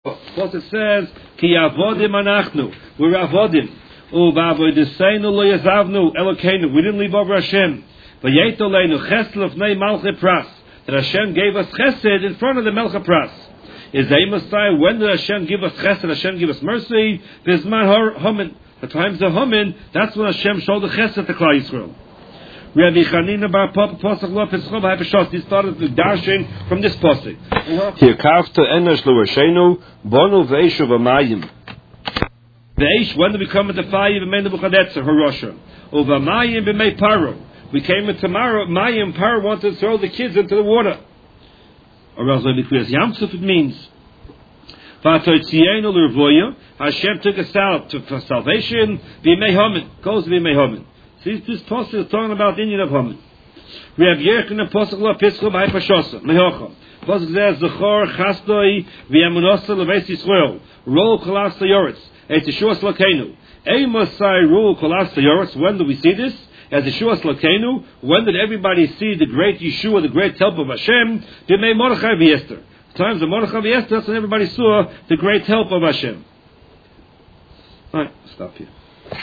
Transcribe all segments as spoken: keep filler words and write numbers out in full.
What it says, Ki avodim anachnu, we're avodim. U'ba'avodeseinu lo yazavnu Elokeinu. We didn't leave over Hashem. V'yeit oleinu chesed l'fnei malchei pras. That Hashem gave us chesed in front of the Melchei Pras. Is a Messiah? When did Hashem give us chesed? Hashem give us mercy. Bizman hamin. The times of hamin. That's when Hashem showed the chesed to Klal Yisrael. Rabbi Chanina bar Papa Pasach Lo Pischov HaPashos. He started the dashing from this pasuk. Here kafta enesh l'Rashenu bonu ve'eshu v'mayim. Ve'esh, when did we come into fire? V'mei Nebuchadnezzar Harosha. U'v'mayim b'mei Paro. We came in tomorrow. Mayim Paro wanted to throw the kids into the water. Or else let me clear. Yamsuf it means. V'atoitzienu l'Rvoya. Hashem took us out to, for salvation. V'mei Hamin. Goes v'mei Hamin. See, this pasuk is talking about the Indian of Haman. We have Yerkin and Pasuk La Pischov HaPashosa Mehocha. Pasuk says Zechor Chastoi V'Yamunosa Leveis Yisrael Rol Kolas Yoretz Et Yeshuas Lakeinu Eimasai Rol Kolas Yoretz. When do we see this? As Yeshuas Lakeinu. When did everybody see the great Yeshua, the great help of Hashem? B'mei Mordechai v'Esther. Times of Mordechai v'Esther, that's when everybody saw the great help of Hashem. All right, stop here.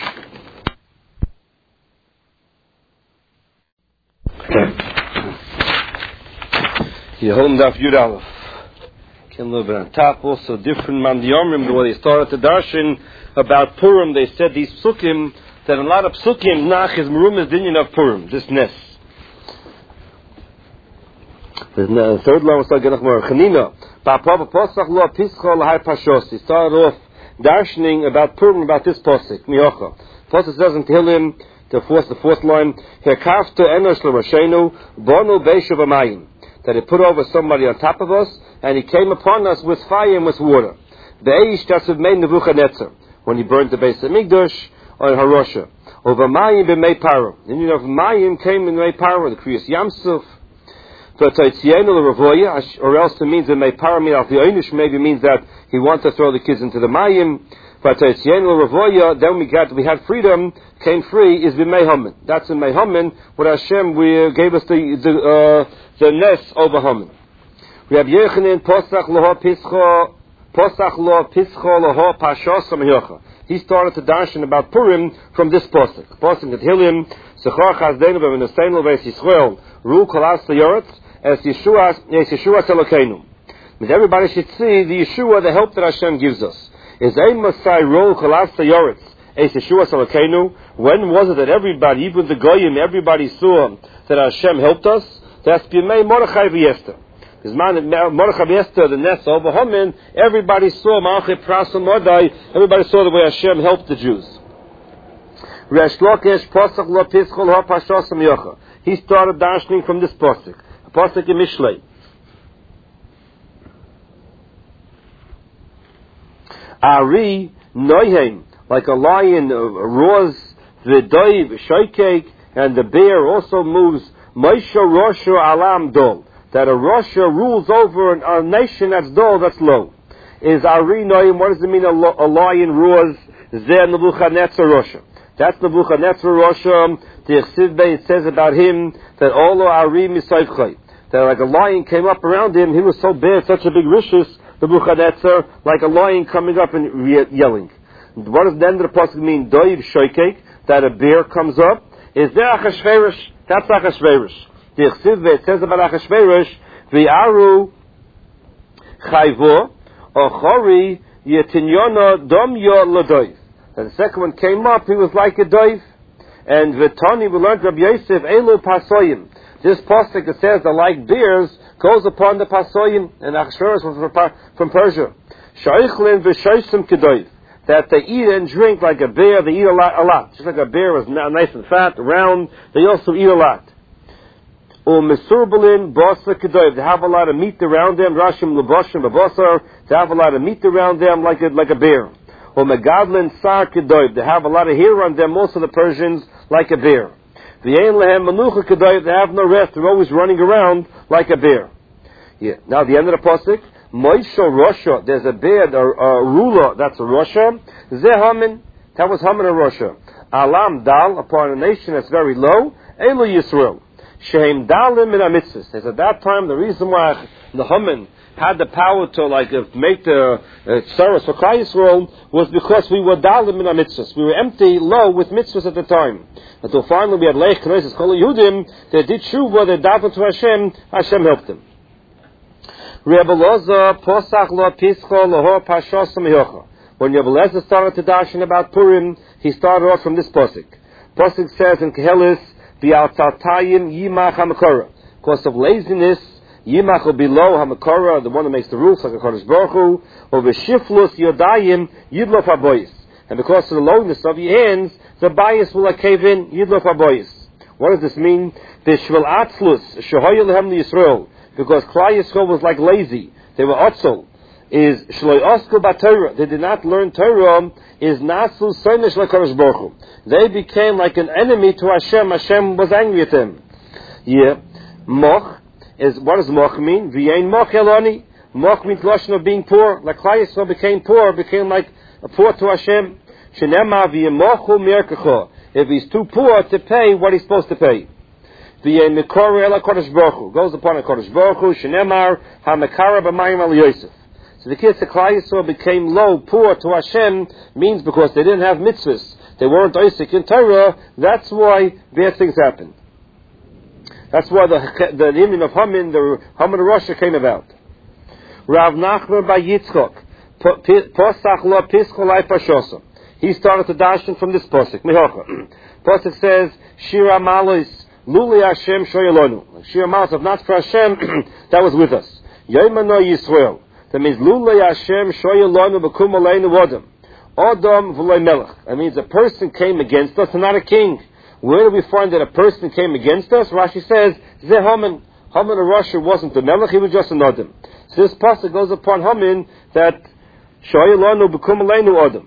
Yeholim Daf Yud Aleph. Can a little bit on top. Also different man the Yomrim, the way they started the darshan about Purim. They said these psukim that a lot of psukim nach is merum is dinyan of Purim. This ness. The third line was like Genachmar Chanina. Papa Pasach Lo Pischol HaPashos. He started off darshaning about Purim, about this pasuk Miocha. Pasuk says in Tehillim, the fourth, the fourth line, Hekafta enosh l'Rashenu bonu beishav amayim. That he put over somebody on top of us, and he came upon us with fire and with water. Be'eish that's made Nebuchadnezzar when he burned the Beis Hamikdash on Harosha. Over Mayim b'mei Paro. The meaning of Mayim came in Mei Paro, the Kriyas Yamsuf. V'toitzienu l'Ravoya, or else it means that Mei Paro means the Einish maybe means that he wanted to throw the kids into the Mayim. V'toitzienu l'Ravoya, then we got we had freedom, came free is b'mei Hamin. That's in Mei Hamin. What Hashem we gave us the the. Uh, The ness over Haman. We have Yechanin Posach Loho Pischo Posach Lo Pischo Loho Pashos Mehocha. He started to darshan about Purim from this pasuk. Pasuk at Hilim Sechar Chazdeinu B'Menoseinu Beis Yisrael Ru Kolas Yoretz as Yeshua as Yeshua Elokeinu. But everybody should see the Yeshua, the help that Hashem gives us. Is a Masai Ru Kolas Yoretz as Yeshua Elokeinu. When was it that everybody, even the Goyim, everybody saw that Hashem helped us? That's B'mei Mordechai v'Esther. Because Mordechai v'Esther, the nest over Haman, everybody saw Malchei Pras and Mordai. Everybody saw the way Hashem helped the Jews. Resh Lakish Pasach Lo Pischol HaPashos Mehocha. He started darshaning from this pasuk, a pasuk in Mishlei. Ari Noihem, like a lion roars, v'doiv shoykek, and the bear also moves. Moshe Rosha Alam Dol, that a Rosha rules over an, a nation that's dull, that's low. Is Ari Noim, what does it mean a, lo, a lion roars? Zeh Nebuchadnezzar Rosha. That's Nebuchadnezzar Rosha. The Chsiv Beit says about him that Olo Ari Misayvchai, that like a lion came up around him, he was so bad, such a big rishus, Nebuchadnezzar, like a lion coming up and re- yelling. What does the end of the pasuk mean? Doiv Shoykek, that a bear comes up. Is there Achashverosh? That's Achashverosh. The Chsiv Beit says about Achashverosh, V'aru Chayvo Ochori Yetinyono Domyo L'Doiv. And the second one came up, he was like a doiv. And V'toni, we learned Rabbi Yosef, Elu Pasoyim. This pasuk that says the like bears goes upon the Pasoyim, and Achashverosh was from, from Persia. Shaichlin V'shoisim Kedoiv. That they eat and drink like a bear, they eat a lot, a lot. Just like a bear was nice and fat, round, they also eat a lot. Or Mesurbalin, Basa Kedoiv, they have a lot of meat around them, Rashim Lubashim, Babasar, they have a lot of meat around them like a, like a bear. Or Megadlin, Sar Kedoiv, they have a lot of hair on them, most of the Persians, like a bear. V'yein Lehem Manucha Kedoiv, they have no rest, they're always running around like a bear. Yeah. Now the end of the pasuk. Moshe Rosha, there's a bear, a, a ruler, that's a Rosha. Zeh Haman, that was Haman and Rosha. Alam Dal, upon a nation that's very low. Elu Yisrael. shehem dalim min ha-mitzvahs. At that time, the reason why the Haman had the power to like uh, make the uh, service for Klal Yisrael was because we were dalim in our mitzvahs. We were empty, low with mitzvahs at the time. Until finally we had leich knesses kol Yehudim. They did tshuva, they davened to Hashem. Hashem helped them. Rebbe Loza posach lo pischo lahor pashos meyocha. When Rebbe Loza started to darshan about Purim, he started off from this pasuk. Pasuk says in Kehelis, "Bi'al tzaltayim yimach hamakora." Because of laziness, Yimach will be low hamakora, the one that makes the rules, like a Kodesh Baruch Hu, or v'shiflus yodayim yidlof haboyis. And because of the lowness of your hands, the bias will cave in yidlof haboyis. What does this mean? V'shvel atzlus shehoyel lehem Yisrael, because Klal Yisrael was like lazy, they were otzel. Is shloi osku b'Torah, they did not learn Torah. Is nasu soinish like Kodesh Baruch Hu. They became like an enemy to Hashem. Hashem was angry at them. Yeah, moch. Is what does moch mean? V'yein moch eloni. Moch means lashon of being poor. Like Klal Yisrael became poor, became like a poor to Hashem. Shenema v'yemochu merkecho. If he's too poor to pay what he's supposed to pay. V'yein mekor ela Kodesh Baruch Hu. Goes upon a Kodesh Baruch Hu. Shenemar ha-mekara b'mayim al Yosef. So the kids of Klal Yisrael became low, poor to Hashem, means because they didn't have mitzvahs. They weren't Isaac in Torah. That's why bad things happened. That's why the the union of Haman, the Haman of Russia came about. Rav Nachman by Yitzchok, Posach lo piskolai pashosa. He started to darshan from this posuk. Mehocha. Posuk says, Shira malos luli Hashem shoyelonu. Shira malos of not for Hashem, that was with us. Yomano Yisrael. That means luli Hashem shoyelonu b'kum aleinu odom. Odom v'loi melech. That means a person came against us and not a king. Where do we find that a person came against us? Rashi says, Zeh Haman. Haman of Russia wasn't the Melech, he was just an Adam. So this pasuk goes upon Haman that Shoyelonu b'kum aleinu Adam.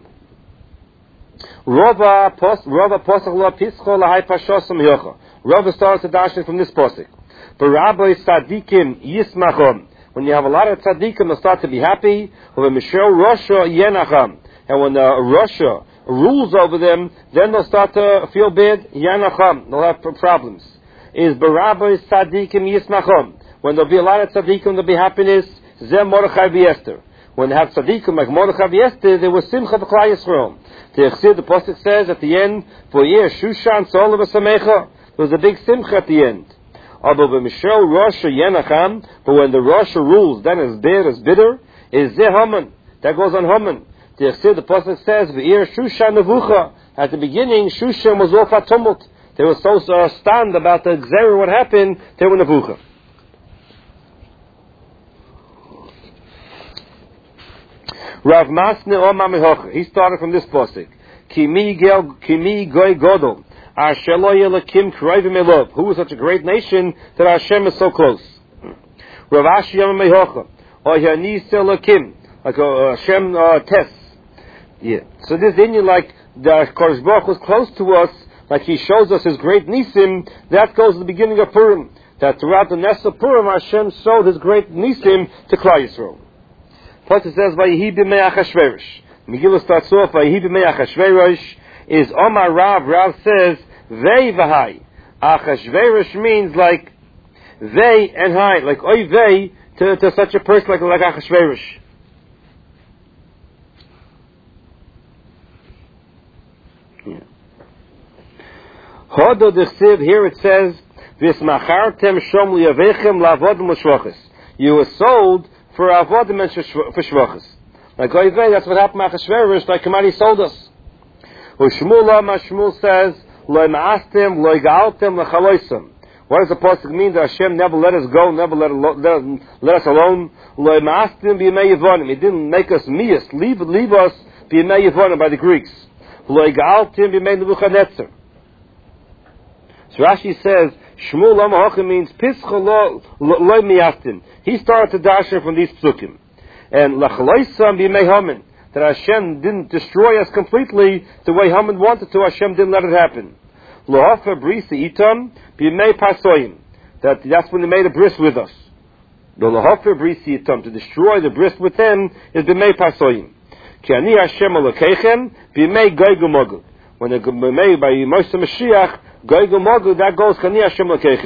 Rava pasach lo pischo lahai pashosam yocha. Rava starts to darshan from this pasuk. But Rabbi tzadikim yismachom. When you have a lot of tzadikim, they'll start to be happy. When Mishel Russia yenacham. And when uh, Russia rules over them, then they'll start to feel bad. Yanacham, they'll have problems. Is Barabbas tzadikim yismachom. When there'll be a lot of tzadikim, there'll be happiness. Zeh Mordechai v'Esther. When they have tzadikim like Mordechai v'Esther, there was simcha b'Klal Yisrael. The Pasuk says at the end, for year Shushan Sol v'Samecha. There was a big simcha at the end. But when the Russia rules, then it's bad, it's bitter. Is Zeh Haman. That goes on Haman. The Pasuk says, V'ir Shushan Nevucha. At the beginning, Shushan was all for tumult. They were so uh, stunned about the Xer, what happened, they were Nevucha. Rav Masne Omar Mehocha. He started from this Pasuk. Kimi Gel, Kimi Goy Godol. Asher lo yelakim krayvim elov. Who is such a great nation that Hashem is so close? Rav Ashi Yom Mehocha. Oyani Selakim. Like a Hashem uh, test. Yeah. So this Indian, like the Kodesh Baruch was close to us, like He shows us His great Nisim. That goes to the beginning of Purim. That throughout the Ness of Purim, Hashem showed His great Nisim to Klal Yisrael. Plus it says, "Vayihi b'mei Achashverosh." Megillah starts off, "Vayihi b'mei Achashverosh." Is Omar Rav. Rav says, "Vei v'hai." Achashverosh means like vei and hai, like oy vei to, to such a person like like Achashverosh. Hodo d'chsiv, here it says, "V'smachartem shom liyavechem la'avodim l'shvachis." You were sold for avodim and for shvachis. Like Oivei, that's what happened to Achashverosh, like Kamari sold us. U'shmul Lama, Shmuel says, "Lo ma'astem, lo ga'altem, l'chaloisem." What does the pasuk mean? That Hashem never let us go, never let, let, let us alone. Lo ma'astem b'yemei Yevonim. He didn't make us mias, leave, leave us b'yemei Yevonim by the Greeks. Lo ga'altem b'yemei Nebuchadnezzar. So Rashi says, Shmuel Lama Hocha means Pischa lo miyastim. He started to darshan from these psukim. And Lachaloisam b'yemei Haman. That Hashem didn't destroy us completely the way Haman wanted to. Hashem didn't let it happen. Lohafa brisi itam b'yemei pasoyim. That that's when they made a bris with us. The lohafa brisi itam, to destroy the bris with them, is b'yemei pasoyim. Ki ani Hashem alokechem b'yemei goy gomogel. When they made by Moshe Mashiach, goy gomogel, that goes Kani Hashem alokechem.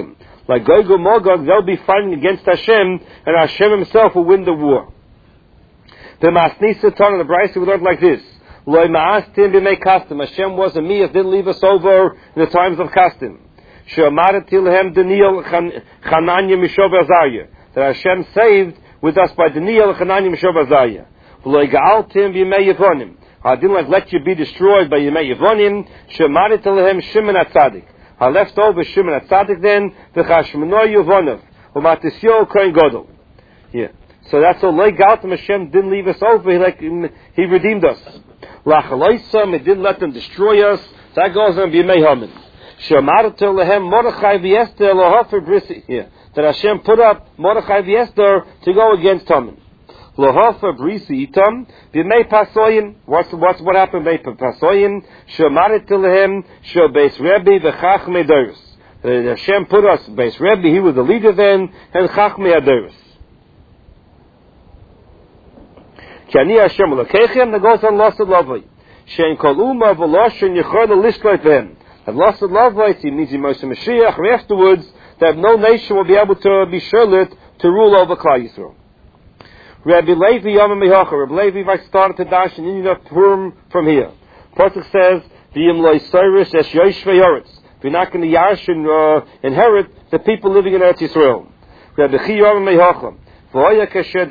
Like Gog and Magog, they'll be fighting against Hashem, and Hashem himself will win the war. The Masnisa Torah, the Brisa, we learned like this. Loi ma'astim b'mei kastim. Hashem was a miyas, didn't leave us over in the times of kastim. She'amaret tilhem Daniel Chananya Mishov Azariah. That Hashem saved with us by Daniel Chananya Mishov Azariah. Loi ga'altim b'mei Yevonim. I didn't like let you be destroyed by Yemei Yevonim. She'amaret tilhem Shimon HaTzadik. I left over Shimon HaTzadik then, v'chashmonoi Yevonov. U'matisyo Kohen Gadol. Yeah. So that's all. Loi ga'altim, Hashem didn't leave us over. He, like, he redeemed us. Lachaloisam, it didn't let them destroy us. That goes on B'yemei Haman. She'amartel lehem Mordechai v'Esther lohofer brisi. Yeah. That Hashem put up Mordechai v'Esther to go against Haman. Lohofer brisi itam b'yemei Pasoyim. What's what's what happened b'yemei Pasoyim? She'amartel lehem she'beis Rebbe v'chachmei Doros. Hashem put us beis Rebbe. He was the leader then, and chachmei Doros. K'ani Hashem Elokeichem, that goes on Lasad Lavoi. Shein kol uma v'loshen yichor l'lishloit v'hem. And Lasad Lavoi, it means in Moshe Mashiach, and afterwards, that no nation will be able to be sherlit to rule over Klal Yisrael. Rabbi Levi Yom Mehacha, Rabbi Levi started to dash in Indian Purim from here. Pasuk says, V'yim lo yisayrish es yoshvei yoretz. If you're not going to yarsh and uh, inherit the people living in Eretz Yisrael. Rabbi Chi Yom Mehacha. The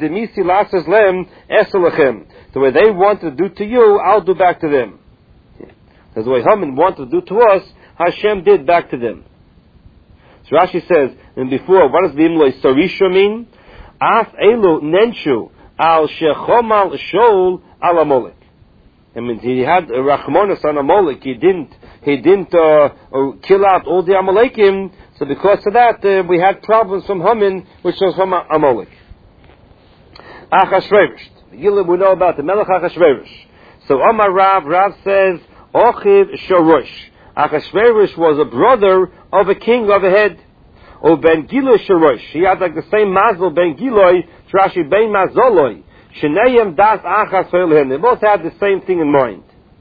way they want to do to you, I'll do back to them. That's the way Haman wanted to do to us, Hashem did back to them. So Rashi says, and before, what does the Imloi Sarisha mean? Af elu nenshu al shechomal shol al Amalek. I mean, he had Rachmanis on Amalek. He didn't, he didn't uh, uh, kill out all the Amalekim. So because of that, uh, we had problems from Haman, which was from Amalek. Achashverosh. The Gilum we know about the Melech Achashverosh. So Omar Rav, Rav says, Ochiv Shorosh. Achashverosh was a brother of a king of a head. O Ben Giloi Shorosh. He had like the same mazel, Ben Giloi, Rashi Ben Mazoloi. Shenayim Das Achas Ve'elhem. They both had the same thing in mind.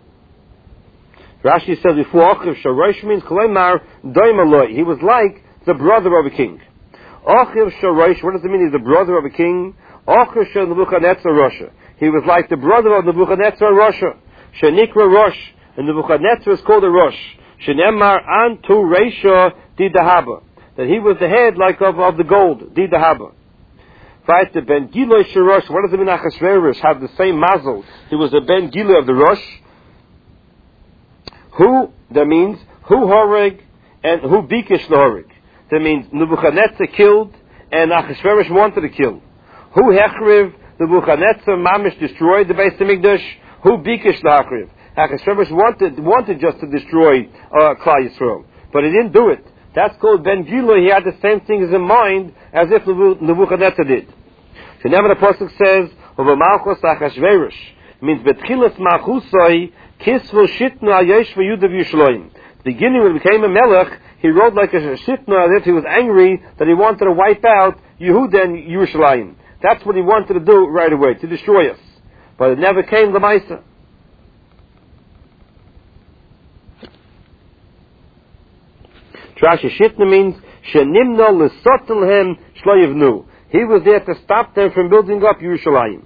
Rashi says before Ochiv Shorosh means Kolemar Doimaloi. He was like the brother of a king. Ochiv Shorosh, what does it mean? He's the brother of a king. Ochiv Shel Nebuchadnezzar Rosha. He was like the brother of Nebuchadnezzar Rosha. Shenikra Rosh. And Nebuchadnezzar is called a Rosh. Shenemar Antu Reisha Di Dahaba. That he was the head like of, of the gold. Di Dahaba. Right, the Ben Giloi Shorosh. What does it mean? Achashverosh have the same mazel. He was the Ben Giloi of the Rosh. Who, that means, who Horeg and who Bikish Horeg. That means Nebuchadnezzar killed and Achashverosh wanted to kill. Who Hechriv, Nebuchadnezzar Mamish destroyed the Beis Hamikdash. Who Bikish Hechriv. Achashverosh wanted, wanted just to destroy uh, Klal Yisrael. But he didn't do it. That's called Ben Giloi. He had the same things in mind as if Nebuchadnezzar did. So never the Pasuk says, Over Malchus Achashverosh. It means Betchilas Malchusoi Kisvu Shitna Ayesh V'Yudav Yishloim. Beginning when he became a melech, he wrote like a shitna as if he was angry that he wanted to wipe out Yehuda and Yerushalayim. That's what he wanted to do right away, to destroy us. But it never came the Maisa. Trashi shitna means Shenimno L'Sotelhem Shloyevnu. He was there to stop them from building up Yerushalayim.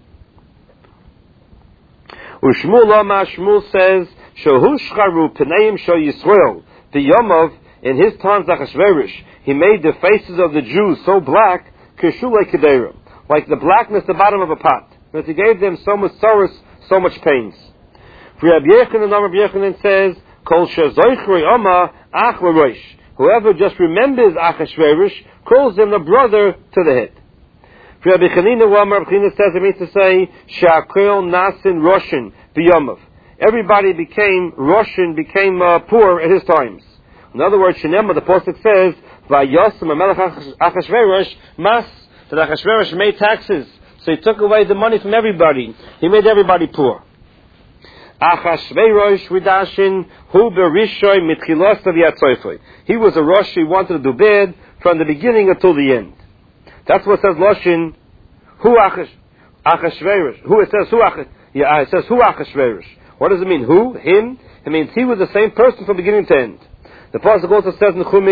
Ushmul Omar Shmuel says, Shohushcharu Pneim Sho Yisrael. The Yomov, in his times Achashverosh, he made the faces of the Jews so black, Keshulei Kedera, like the blackness at the bottom of a pot. That he gave them so much sorrow, so much pains. Rabbi Yechanan, Rabbi Yechanan says, Kol Shezoichrei Omar Ach L'Rosh. Whoever just remembers Achashverosh calls him the brother to the head. Rabbi Chanina, Rabbi Chanina says, it means to say, Sha'akel Nasin Roshin B'Yomov. Everybody became, Roshin became uh, poor at his times. In other words, Shenema, the Pasuk says, Vayosem HaMelech Achashverosh Mas, that Achashverosh made taxes. So he took away the money from everybody. He made everybody poor. Achashverosh Ridashin Hu Berishoy Mitchilos Yatzofei. He was a Rosh, he wanted to do bad from the beginning until the end. That's what it says Loshin, Hu Achashverosh. Who it says Hu Achash, yeah, it says Hu Achashverosh. What does it mean? Who? Him? It means he was the same person from beginning to end. The Pasuk also says in Chumash,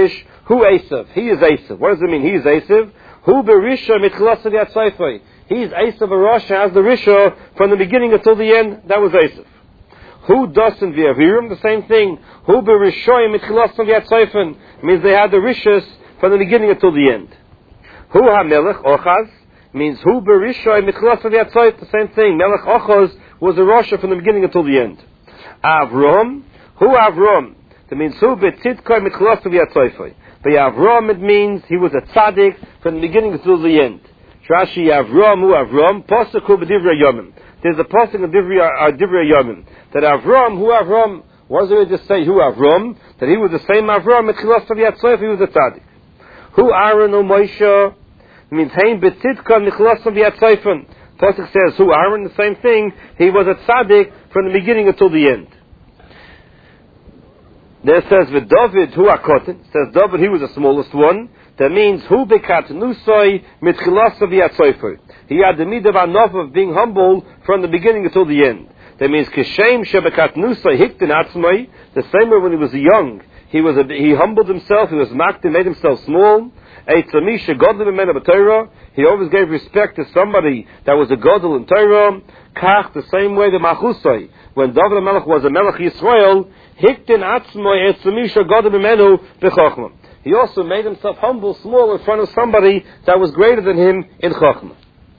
Who Esav? He is Esav. What does it mean? He is Esav. Who berisha mitchilasav yatzayfei? He is Esav Arasha as the Risha from the beginning until the end. That was Esav. Who Dasan v'Avirim? The same thing. Who berishoyim mitchilasav yatzayfen? Means they had the Rishas from the beginning until the end. Who HaMelech Ochaz? Means who berishoyim mitchilasav yatzayf? The same thing. Melech Ochaz was the Rasha from the beginning until the end. Avram. Who Avram? That means who betidkoi mitchilasav yatzayfei. By Avram it means he was a tzaddik from the beginning until the end. Rashi Avram, who Avram, Pasuk hu b'divrei yomim. There's a pasuk of divrei yomim that Avram, who Avram, was it to say who Avram? That he was the same Avram, mitchilas of Yatzayf, he was a tzaddik. Who Aaron or Moshe means hein betidka mitchilas of Yatzayfen. Pasuk says who Aaron, the same thing. He was a tzaddik from the beginning until the end. There says with David, who Akotin, says David, he was the smallest one. That means who bekat nusoi mitchilas of Yatzayfer. He had the midah of of being humble from the beginning until the end. That means kishem shebekat nusoi hiktin atzmai. The same way when he was young, he was a, he humbled himself. He was makti, made himself small. Eitzami shegodlim imena b'Torah. He always gave respect to somebody that was a godel in Torah. Kach, the same way the machusoi. When David HaMelech was a melech Yisrael, hiktin atzmai eitzami shegodlim imenu b'chochma. He also made himself humble, small, in front of somebody that was greater than him in Chochmah.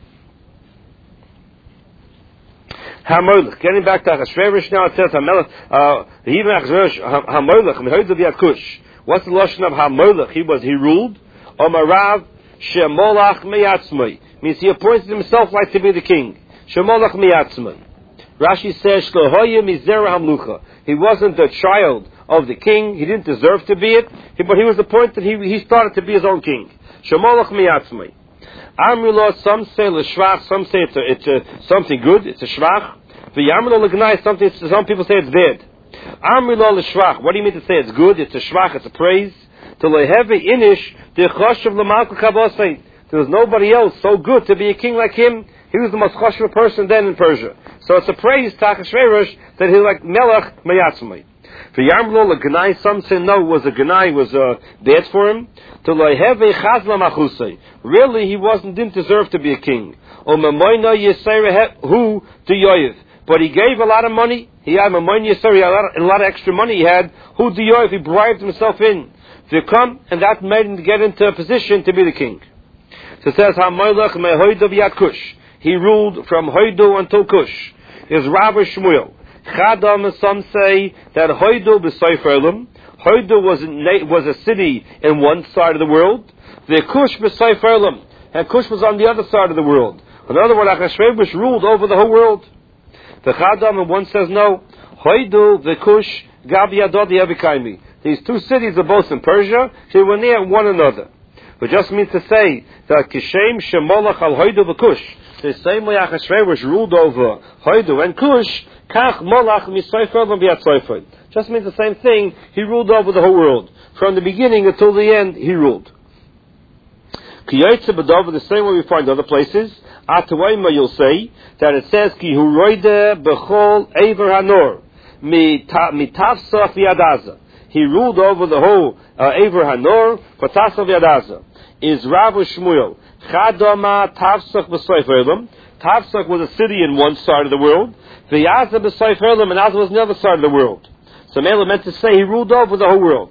HaMolech. Getting back to Achashverosh now, it says HaMelech, uh, even Achashverosh, HaMolech, Mehoidav Yad Kush. What's the lashon of HaMolech? He was, he ruled. Omarav Shemolach Meyatzmai. Means he appointed himself like to be the king. Shemolach Meyatzmai. Rashi says, Shlohoye Mizera HaMlucha. He wasn't the child of the king. He didn't deserve to be it, but he was appointed. He he started to be his own king. Shemolach miyatzmai. Amrullah. Some say l'shvach. Some say it's a, it's a, something good. It's a shvach. V'yamrullah l'gnai. Something. Some people say it's bad. Amrullah l'shvach. What do you mean to say it's good? It's a shvach. It's a praise. To lehevi inish the choshev l'malka kabosay. There was nobody else so good to be a king like him. He was the most choshev person then in Persia. So it's a praise to Achashverosh that he's like melech miyatzmai. For Yarmlo, a Ganai, some say no, was a Ganai, was uh, bad for him. To Loiheve Chazla Machusei. Really, he wasn't, didn't deserve to be a king. O Mamoina Yisere Hu to Yoyev. But he gave a lot of money. He had Mamoina Yisere, a lot of extra money he had. Hu to Yoyev, he bribed himself in to come, and that made him get into a position to be the king. So it says, HaMolech Mehoidav Yad Kush. He ruled from Hoidu until Kush. Is Rabbi Shmuel. Chadam, some say that Hoidu b'Seif Elam. Hoidu was a, was a city in one side of the world. The Kush b'Seif Elam, and Kush was on the other side of the world. In other words, Achashverosh ruled over the whole world. The Chadam, and one says no. Hoidu the Kush Gabi Adodi Abikaimi. These two cities are both in Persia. They were near one another. It just means to say that Kishem Shemolach al Hoidu v'Kush. The same way Achashverosh ruled over Hoidu and Kush. Kach molach misoifel v'yatzoifel. Just means the same thing. He ruled over the whole world. From the beginning until the end, he ruled. Kiyotze b'David, the same way we find other places. Atawayma, you'll say, that it says, Ki hu roide b'chol ever hanor, mitavsach v'yadaza. He ruled over the whole uh, ever hanor, v'tasach v'yadaza. Is Rav Shmuel. Chadama tavsach b'soifelim. Tavsach was a city in one side of the world. V'yaza b'Seif Elam, and Azza was on the other side of the world. So Mela meant to say he ruled over the whole world.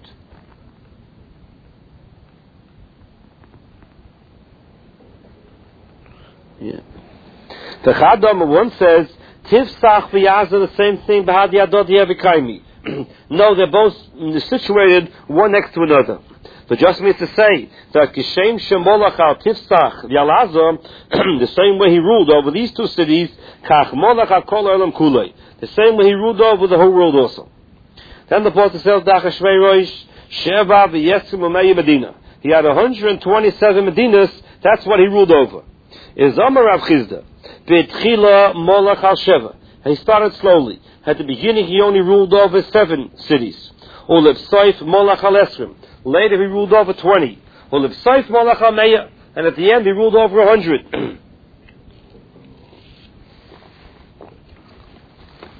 Yeah. The Chadam one says, Tivsach v'Yaza, the same thing, b'had yadod yevikaimi. No, they're both situated one next to another. So just means to say that Kishem Shemolach al Tifsach Yalaza, the same way he ruled over these two cities, Kach Molach al Kol Elam Kulei, the same way he ruled over the whole world also. Then the Apostle says, Achashverosh Sheva v'Yetzim Umeyi Medina. He had one hundred twenty-seven Medinas. That's what he ruled over. Is Amar Rav Chizda B'Tchila Molach al Sheva. He started slowly. At the beginning, he only ruled over seven cities. Ulev Saif Molach al Esrim. Later he ruled over twenty. And at the end he ruled over a hundred.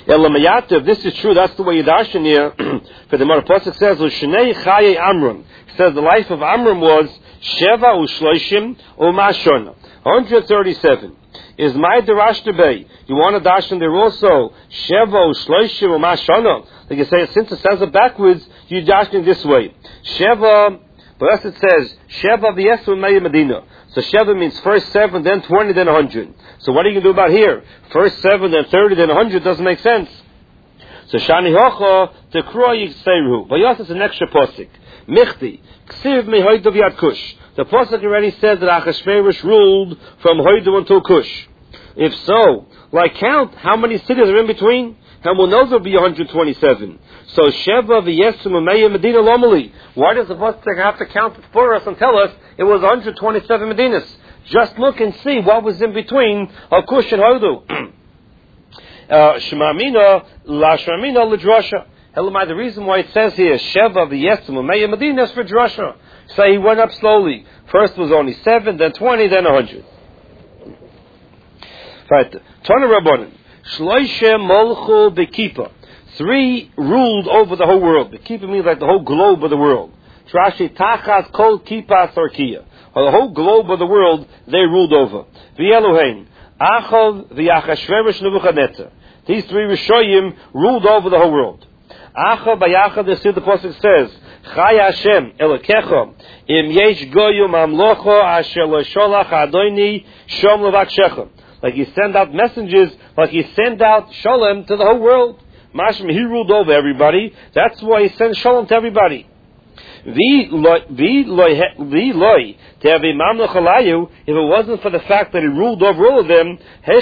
Elamayat, if this is true, that's the way you darshan here. For the Gemara Pasuk says, "L'shnei chaye Amram." It says the life of Amram was Sheva u'shloishim u'mashona, one hundred thirty-seven. Is my darash debay? You want to darshan there also Sheva u'shloishim u'mashona? Like you say, since it says it backwards, you darshan this way. Sheva, but as it says Sheva v'yesu me'ya Medina. So Sheva means first seven, then twenty, then a hundred. So what are you going to do about here? First seven, then thirty, then a hundred doesn't make sense. So Shani Hocha to Kroy Yitzayru. But yes, it's an extra posik. Michti Ksiv mehoidav yad Kush. The posik already said that Achashverosh ruled from Hoidav until Kush. If so, like count how many cities are in between, and we'll know there'll be one hundred twenty-seven. So Sheva v'Yesum u'Meya Medina Lomali. Why does the posik have to count it for us and tell us it was one hundred twenty-seven Medinas? Just look and see what was in between Kush and Hodu. Shemamina la Shemamina l'drasha. Elamai, the reason why it says here Sheva v'Yesum u'Meya Medina is for drasha. So he went up slowly. First was only seven, then twenty, then a hundred. Right. Tana Rabbanan. Shloisha molchu bekipa. Three ruled over the whole world. Bekipa means like the whole globe of the world. Trashi tachas kol kipa sarkia. The whole globe of the world they ruled over. V'Elohein, Achov v'Achashverosh Nebuchadnezzar. These three Rishoyim ruled over the whole world. Achov v'Yachad, the Pasuk says, Chai Hashem Elokecha im yesh goyim amlocho asher lo sholach Adoni shom levakshechem. Like he sent out messengers, like he sent out Shalom to the whole world. Mashma, he ruled over everybody. That's why he sent Shalom to everybody. If it wasn't for the fact that he ruled over all of them,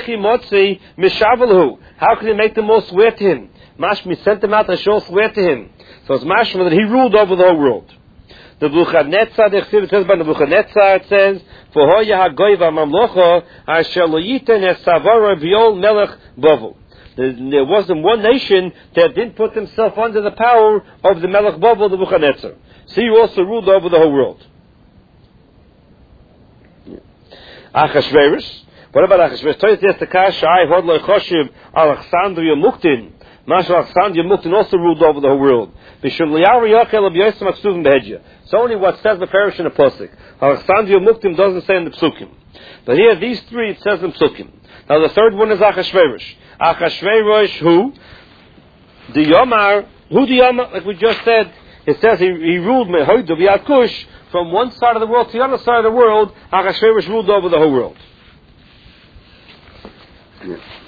how could he make them all swear to him? Mashma sent them out to show swear to him. So it's mashma that he ruled over the whole world. The Nebuchadnezzar, the Chsiv says by Nebuchadnezzar, it says, "V'hoya hagoy v'mamlocha asher lo yiten esavara v'yol melech Bavel." There wasn't one nation that didn't put themselves under the power of the Melech Bavel, the Nebuchadnezzar. So he also ruled over the whole world. Achashverosh. What about Achashverosh? Toyes Yestaka Shai Hod Lo Choshev Alexandria Muktin. Mashal Alexandria Muktin also ruled over the whole world. It's only what says the parish in the Pasuk. Alexandria Muktim doesn't say in the Psukim. But here, these three, it says in Psukim. Now the third one is Achashverosh. Achashverosh, who? The Yomar, who the Yomar, like we just said, it says he, he ruled Mehoidav Yad Kush from one side of the world to the other side of the world. Achashverosh ruled over the whole world. Yeah.